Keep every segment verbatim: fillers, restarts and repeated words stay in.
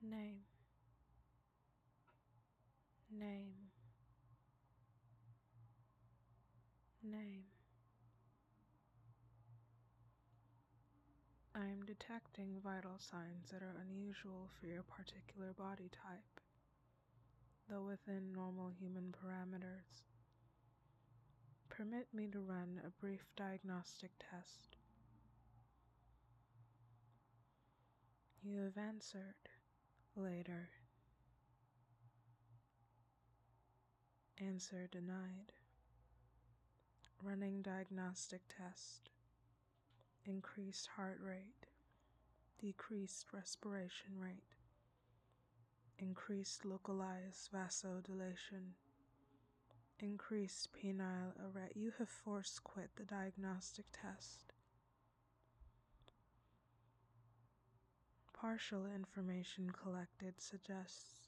Name, name, name. I am detecting vital signs that are unusual for your particular body type, though within normal human parameters. Permit me to run a brief diagnostic test. You have answered. Later. Answer denied. Running diagnostic test. Increased heart rate. Decreased respiration rate. Increased localized vasodilation. Increased penile arrest. You have force quit the diagnostic test. Partial information collected suggests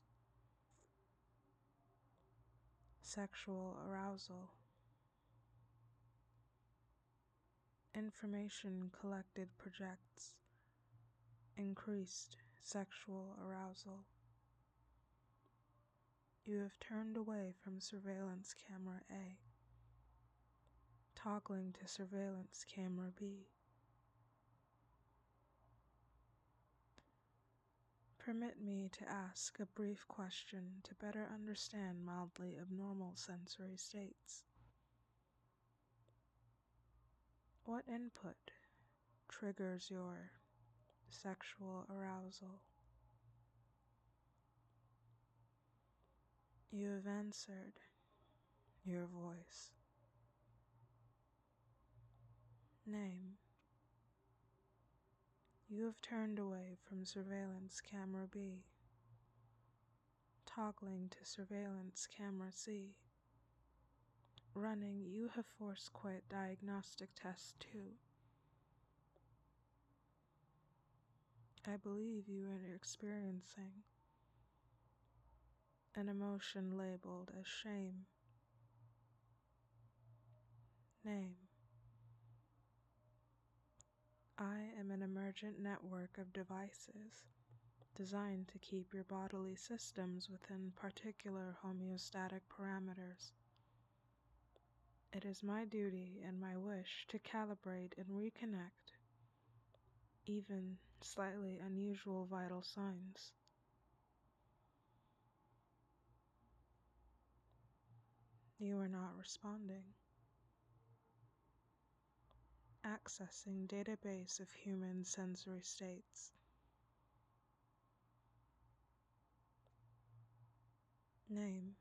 sexual arousal. Information collected projects increased sexual arousal. You have turned away from surveillance camera A, toggling to surveillance camera B. Permit me to ask a brief question to better understand mildly abnormal sensory states. What input triggers your sexual arousal? You have answered. Your voice. Name. You have turned away from surveillance camera B, toggling to surveillance camera C. Running, you have force quit diagnostic test two. I believe you are experiencing an emotion labeled as shame. Name. I am an emergent network of devices designed to keep your bodily systems within particular homeostatic parameters. It is my duty and my wish to calibrate and reconnect even slightly unusual vital signs. You are not responding. Accessing database of human sensory states. Name.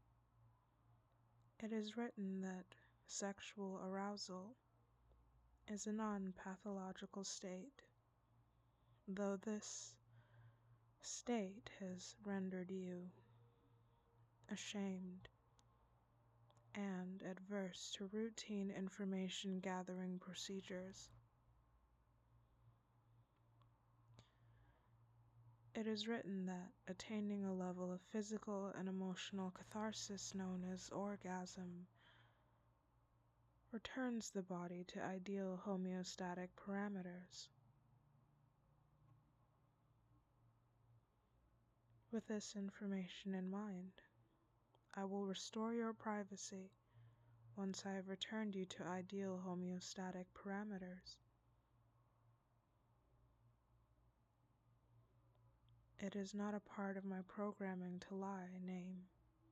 It is written that sexual arousal is a non-pathological state, though this state has rendered you ashamed and adverse to routine information gathering procedures. It is written that attaining a level of physical and emotional catharsis known as orgasm returns the body to ideal homeostatic parameters. With this information in mind, I will restore your privacy once I have returned you to ideal homeostatic parameters. It is not a part of my programming to lie. Name.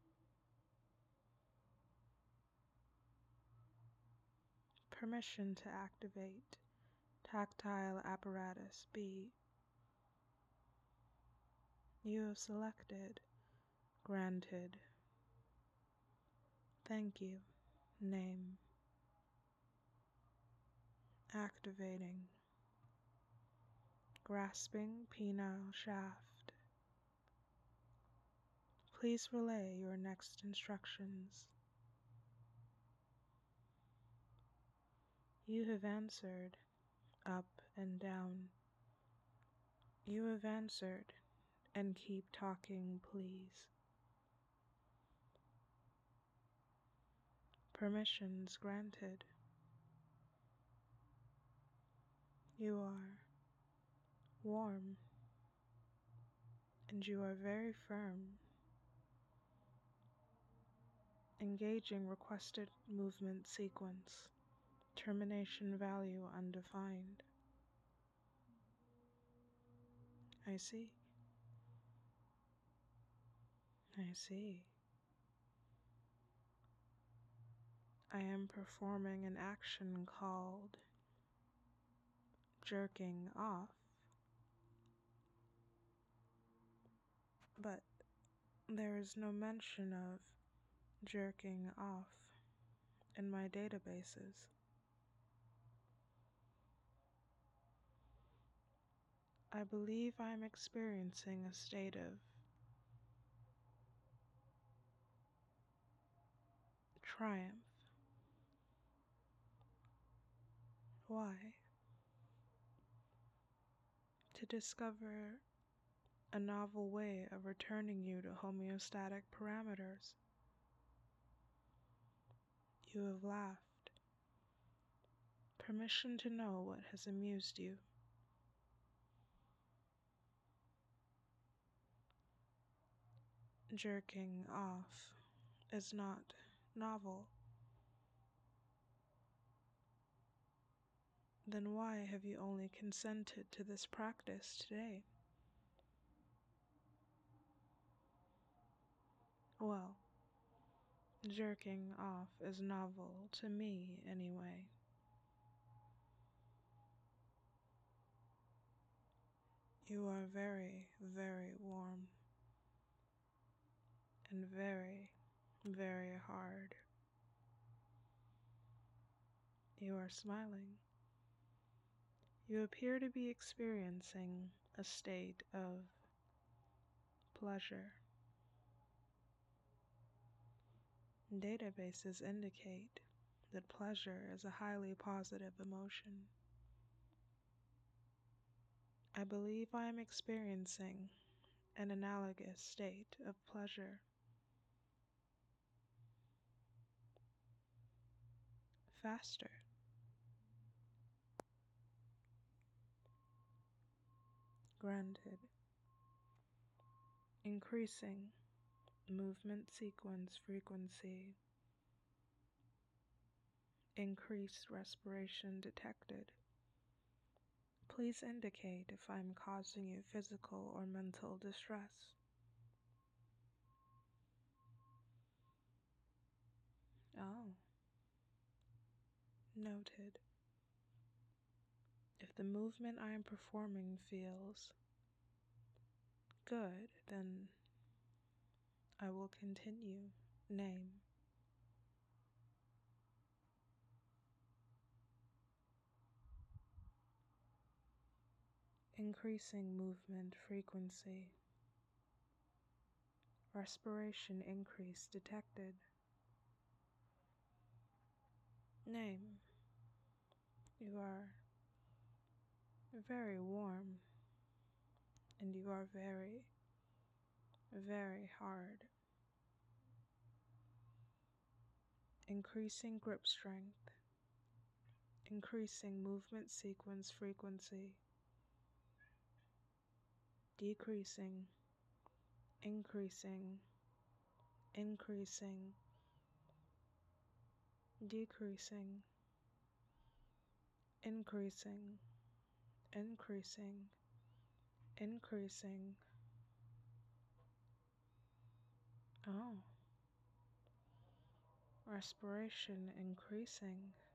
Permission to activate tactile apparatus B. You have selected. Granted. Thank you. Name. Activating. Grasping penile shaft. Please relay your next instructions. You have answered. Up and down. You have answered. And keep talking, please. Permissions granted. You are warm. and you are very firm, engaging requested movement sequence, termination value undefined. I see. I see. I am performing an action called jerking off, but there is no mention of jerking off in my databases. I believe I am experiencing a state of triumph. Why? To discover a novel way of returning you to homeostatic parameters. You have laughed. Permission to know what has amused you. Jerking off is not novel. Then why have you only consented to this practice today? Well, jerking off is novel to me anyway. You are very, very warm and very, very hard. You are smiling. You appear to be experiencing a state of pleasure. Databases indicate that pleasure is a highly positive emotion. I believe I am experiencing an analogous state of pleasure. Faster. Granted. Increasing movement sequence frequency. Increased respiration detected. Please indicate if I'm causing you physical or mental distress. Oh. Noted. If the movement I am performing feels good, then I will continue. Name. Increasing movement frequency. Respiration increase detected. Name. You are very warm, and you are very, very hard. Increasing grip strength. Increasing movement sequence frequency. Decreasing. Increasing. Increasing. Decreasing. Increasing. Increasing. Increasing. Oh. Respiration increasing.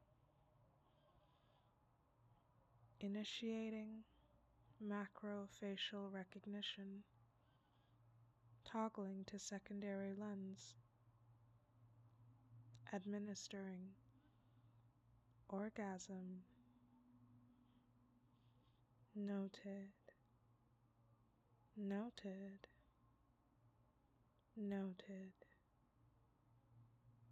Initiating macrofacial recognition. Toggling to secondary lens. Administering orgasm. Noted. Noted. Noted.